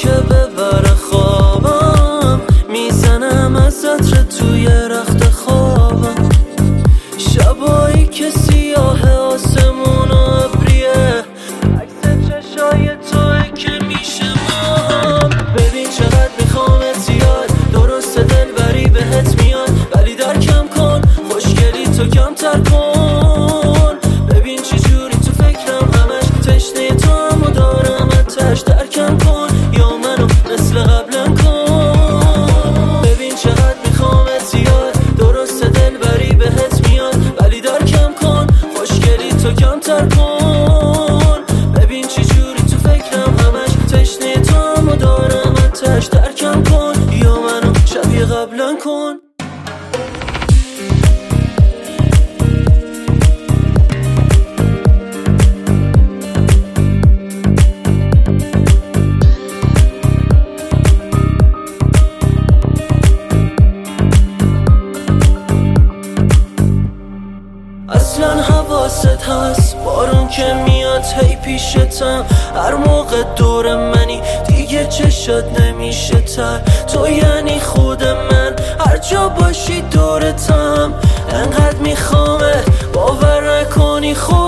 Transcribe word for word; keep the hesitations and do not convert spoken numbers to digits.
که ببره خوابم، میزنم از عطر توی رخت خوابم. شبایی که سیاه آسمون و ابریه، عکس چشای توی که میشه ماهم. ببین چقدر میخوامت زیاد، درست دلبری بهت میاد، ولی در کم کن، خوشگلی تو کمتر کن. ببین چی جوری تو فکرم همش، تشنه تو هم و دارم اتش، در کم کن یا منو مثل قبلم کن. ببین چقدر میخوامت زیاد، درست دلبری بهت میاد، ولی در کم کن، خوشگلی تو کمتر کن. ببین چی جوری تو فکرم همش، تشنه تو هم و دارم اتش، در کم کن یا منو شبیه قبلم کن. اصلا حواست هست، بارون که میاد هی پیشتم، هر موقع دور منی دیگه چشات نمیشه تر. تو یعنی خود من، هر جا باشی دورتم، انقدر میخوامه باور نکنی خود